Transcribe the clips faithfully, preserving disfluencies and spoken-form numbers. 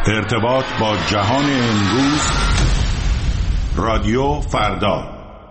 ارتباط با جهان امروز، رادیو فردا.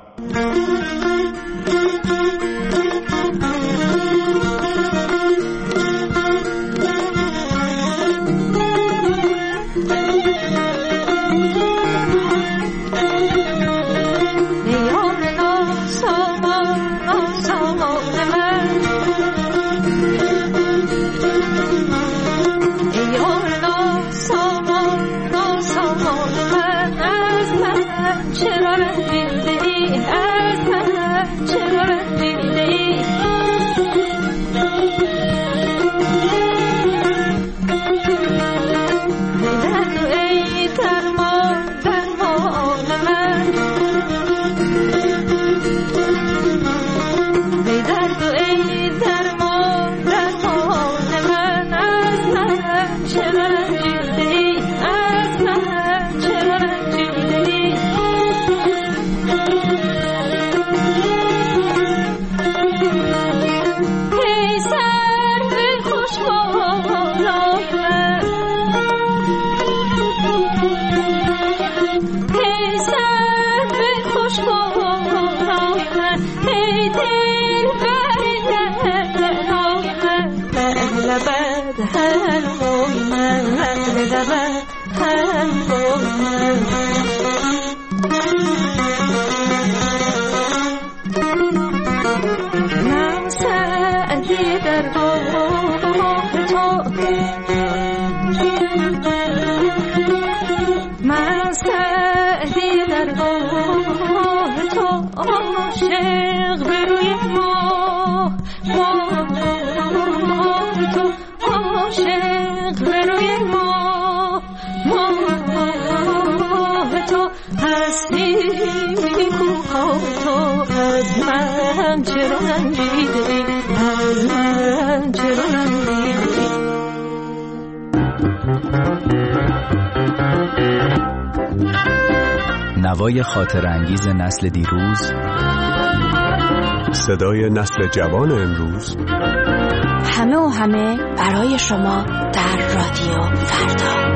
نوای خاطر انگیز نسل دیروز، صدای نسل جوان امروز، همه و همه برای شما در رادیو فردا.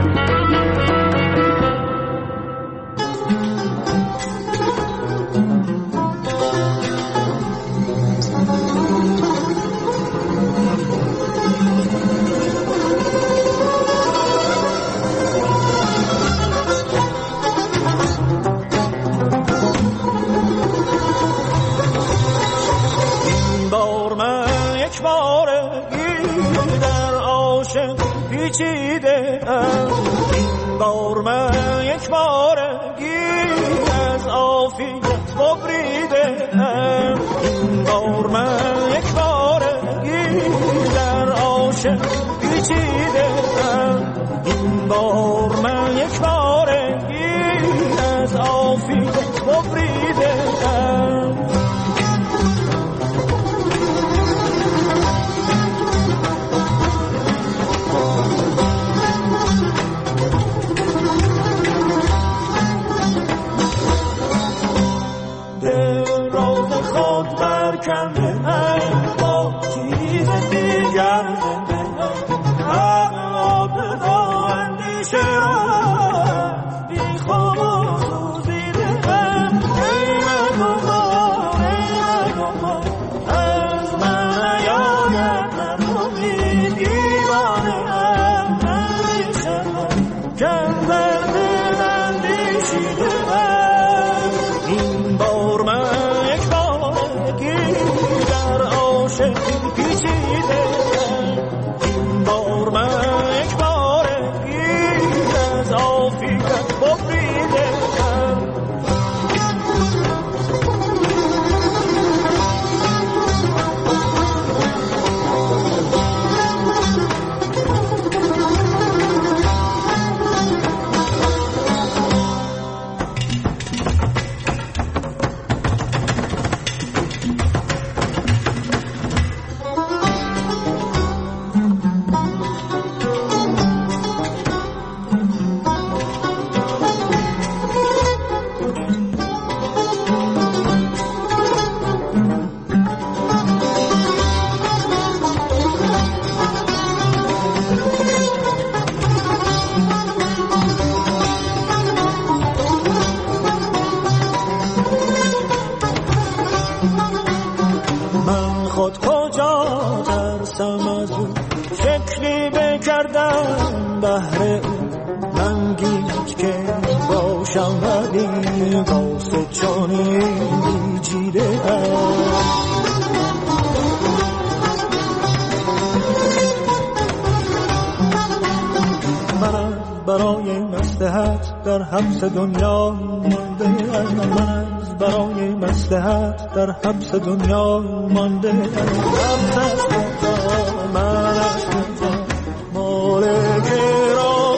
گردم بهر رنگی که باشم ولی واسه جانی جیره من برای مصلحت در حبس دنیا مانده من از برای مصلحت در حبس دنیا مانده من از مالک را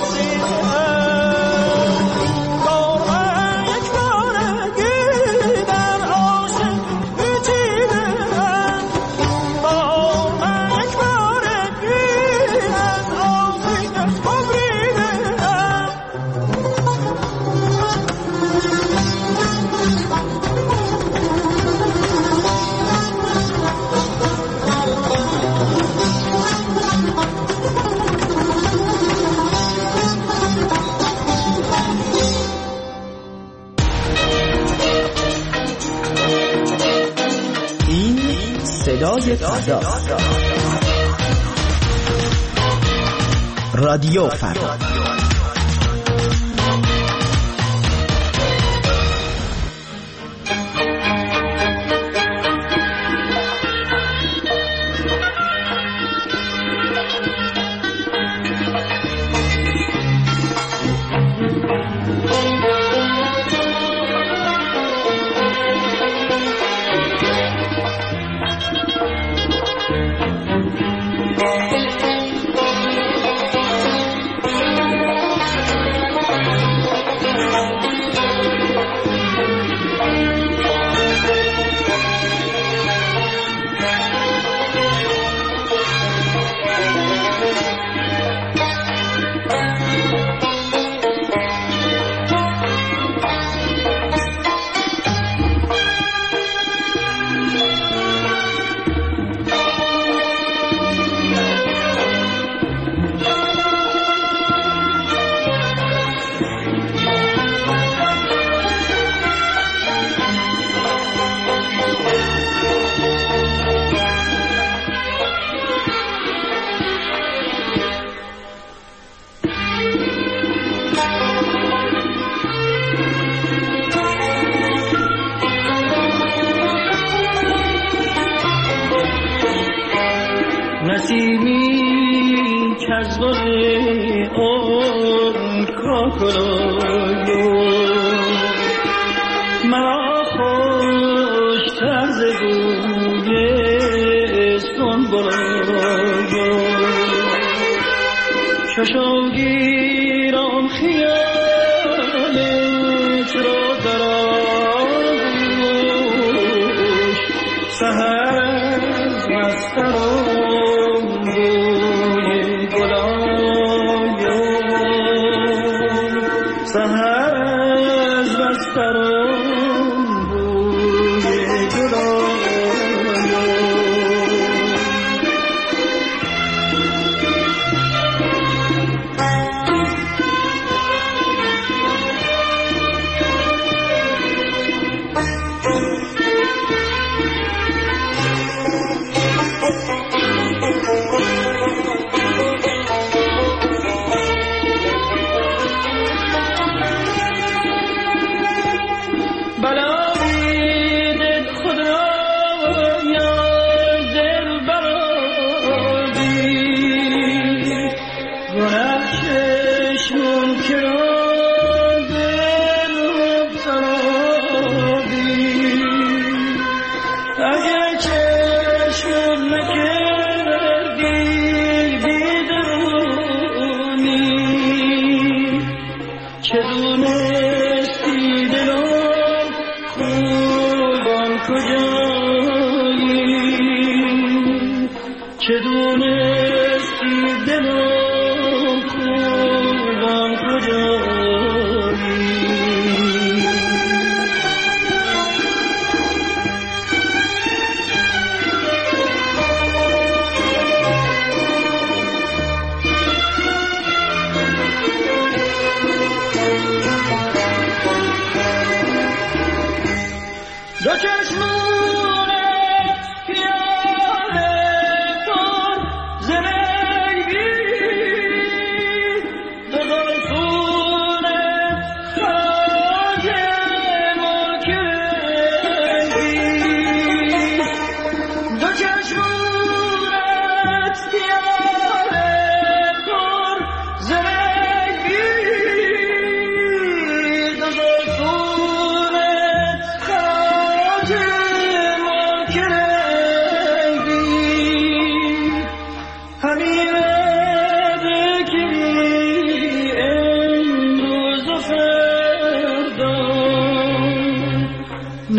صدای فردا، رادیو فردا. نسیمی که از بار اون کاکلایو مرا خوشتر ز بوی سنبلایو چشمگیرم خیالت را در آغوش سحر از مسترم سهر از بسترم بوی گلایو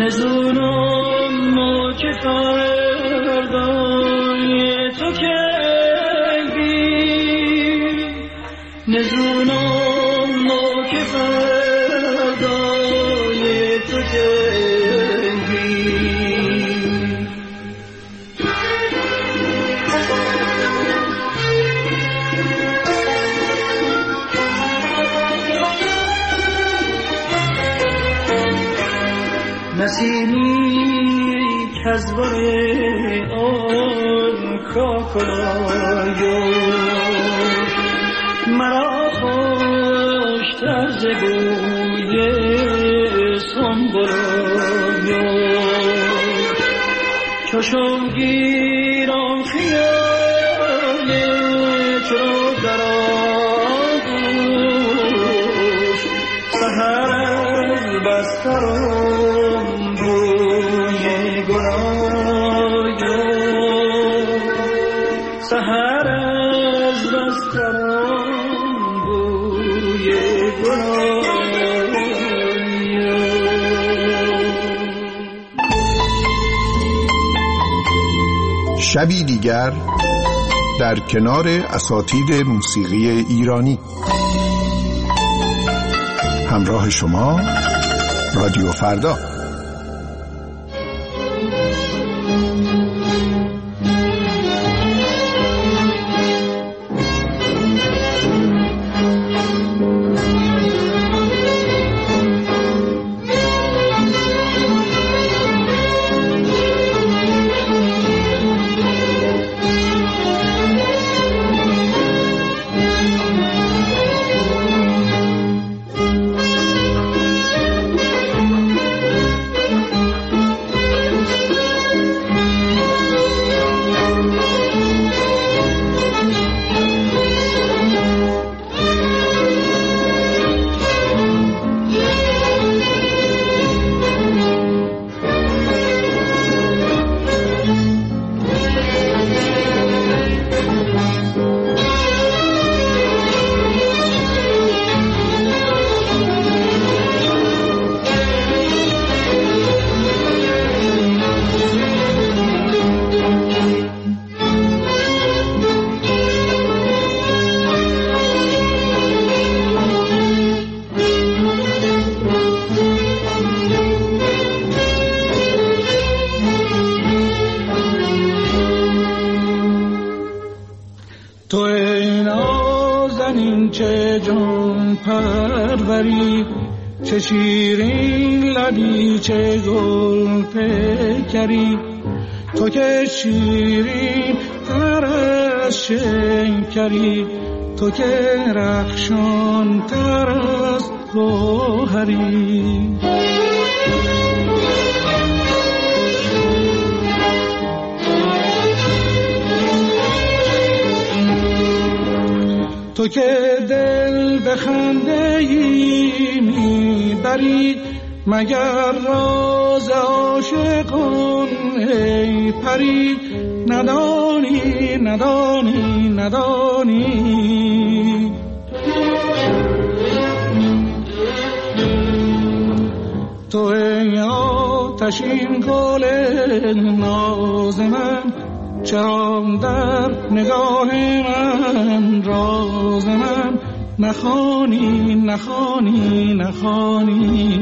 نزونم ما که فردای تو که بی نزونم ما که فردای تو که بی نسیمی کزبر آن کاکلایو مرا خوشتر ز بوی سنبلایو چشم گیرم خیال تو در آغوش سحر از بسترم سحر از بسترم بوی گلای. شبی دیگر در کنار اساتید موسیقی ایرانی. همراه شما رادیو فردا. تو ای نازنین چه جان پروری، چه شیرین لبی چه گل پیکری، تو که شیرین تر از شکری، تو که رخشان تر از گوهری. تو که دل به خنده ای میبری، مگر راز عاشقان ای پری، ندانی ندانی ندانی. تو ای آتشین گل ناز من، چرا در نگاه من راز من نخوانی نخوانی نخوانی.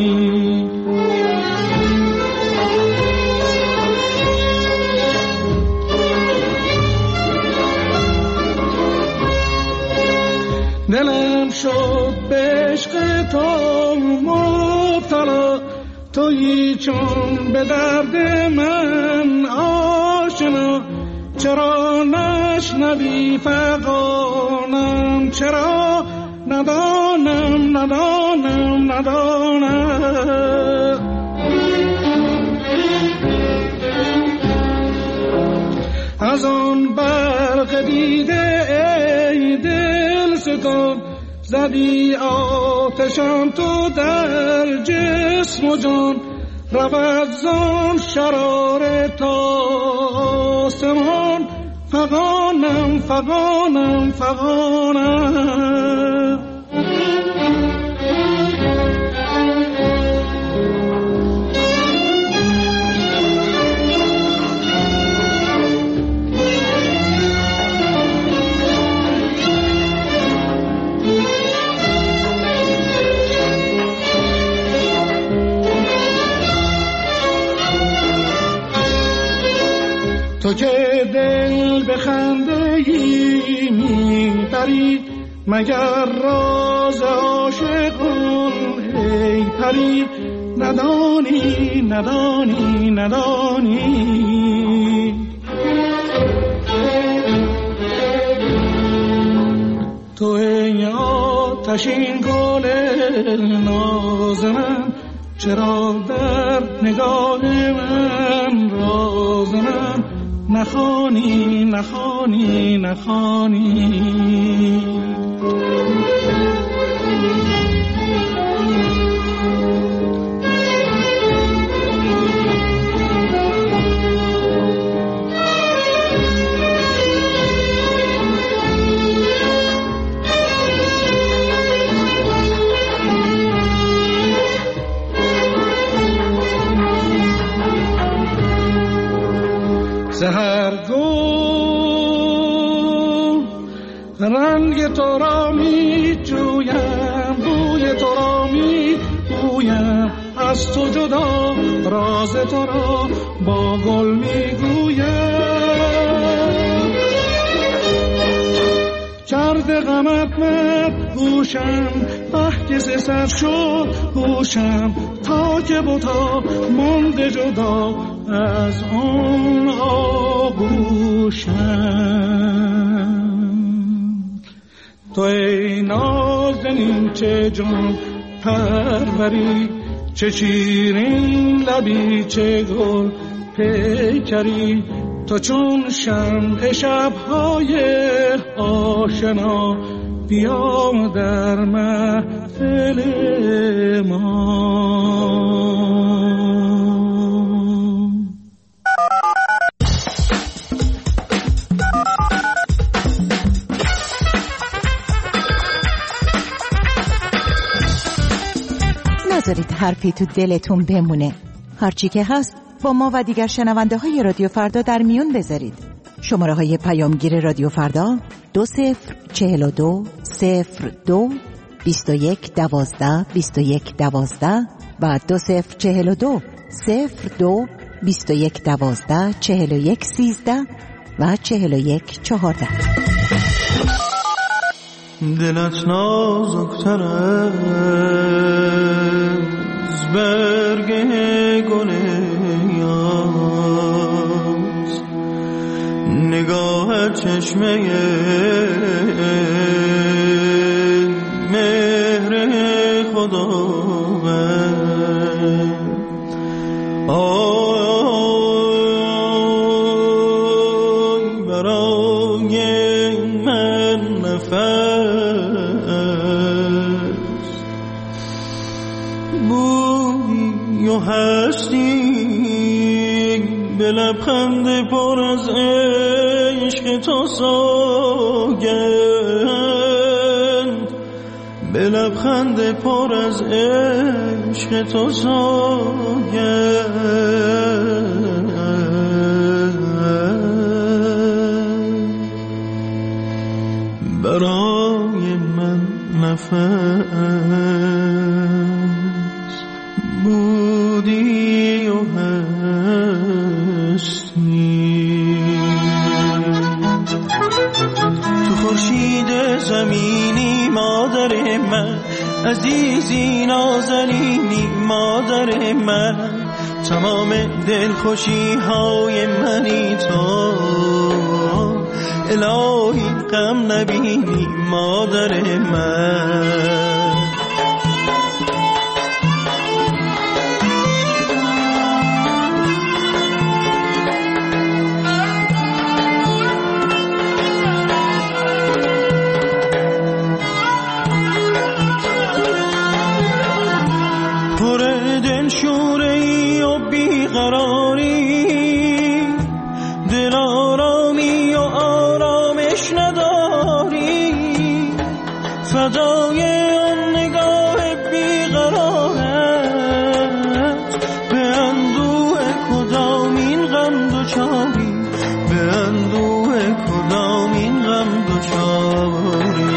دلم شد به عشق تو مبتلا، تویی چون به درد من آشنا. چرا نشنوی فغانم، چرا ندانم ندانم ندانم. از آن برق دیده ای دل ستم، زدی آتشم تو در جسم و جان. رود زان شرار تا آسمان، فغانم فغانم فغانم. پری مگر راز عاشقان، ای پری ندانی ندانی ندانی. تو ای آتشین گل ناز من، چرا در نگاه من راز من نخوانی نخوانی نخوانی. سحرگو رنگ تو را می جویم، بوی تو را می بویم، از تو جدا راز تو را با گل می گویم. کرده غمت مد گوشم، بحک ز سر شد گوشم، تا که بتا مانده جدا از اون آغوشم. تو ای نازنین چه جان پروری، چه شیرین لبی چه گل پیکری. تو چون شمع شب‌های آشنا، بیا در محفل ما. نذارید حرفی تو دلتون بمونه. هرچی که هست با ما و دیگر شنونده های رادیو فردا در میون بذارید. شماره های پیامگیر رادیو فردا دو صفر چهل و دو صفر دو بیست و یک دوازده بیست و یک دوازده و دو صفر چهل و دو صفر دو بیست و یک دوازده چهل و یک سیزده و چهل و یک چهارده. دلت نازکتر از برگ گل یاس، نگاه چشمه مهر خداوند. آی برای من نفس، بویی و هستی به لبخند پر از عشق تو سوگند، به لبخند پر از عشق تو سوگند. برای من نفس بودی و هستی. تو خورشید زمینی مادر من، عزیزی نازنینی مادر من، تمام دلخوشی های منی تو. الهی غم نبینی مادر من. پر دل شوره‌ای و بیقراری، دل آرامی و آرامش نداری، فدای آن نگاه بیقرارت. به اندوه کدامین غم دوچاری، به اندوه کدامین غم دوچاری.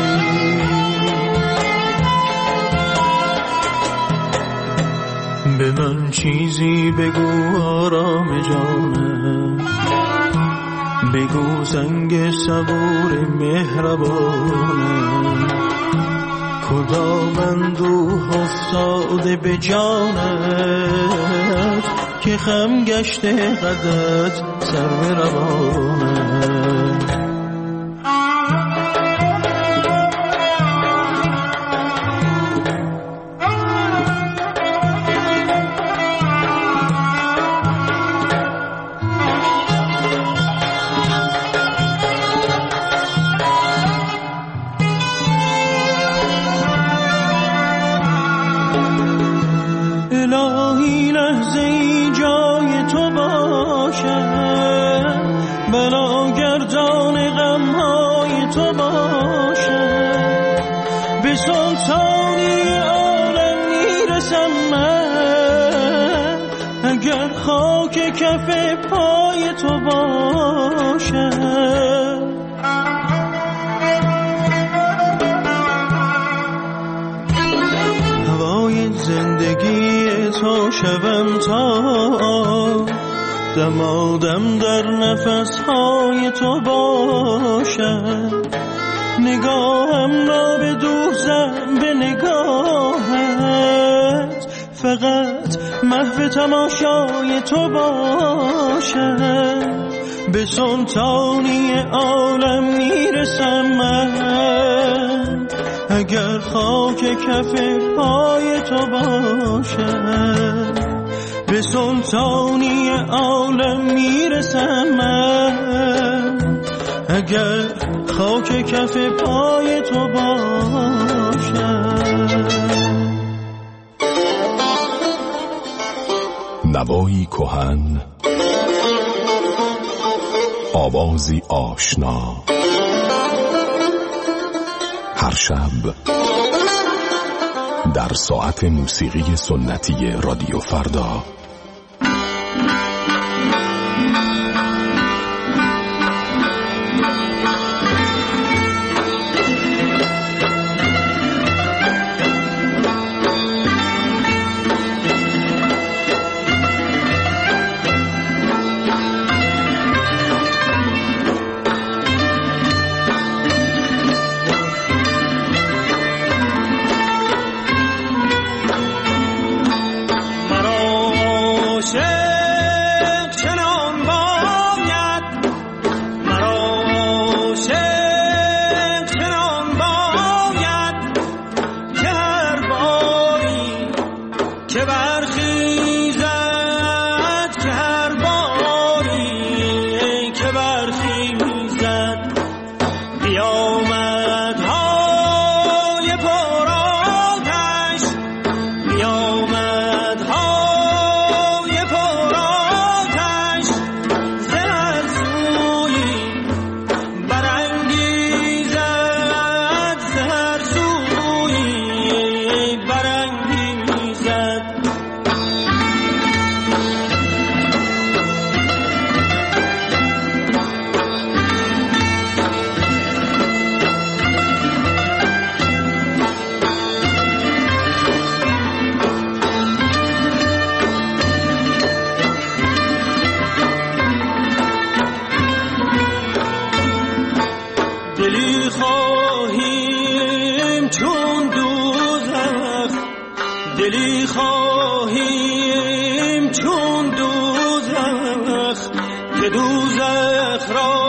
به من چیزی بگو آرام جانم، بگو زنگ صبور مهربانم کدام اندوه افتاده به جانت که خم گشته قدت سر به روانت. کف پای تو باشه هوای زندگی تو شوم تا دمادم در نفسهای تو باشه نگاهم را به دوزم به نگاهت فقط محو تماشای تو باشه به سلطانی عالم میرسم من اگر خاک کف پای تو باشه به سلطانی عالم میرسم من اگر خاک کف پای تو باشه. نوایی کهن آوازی آشنا هر شب در ساعت موسیقی سنتی رادیو فردا. دلی خواهیم چون دوزخ که دوزخ را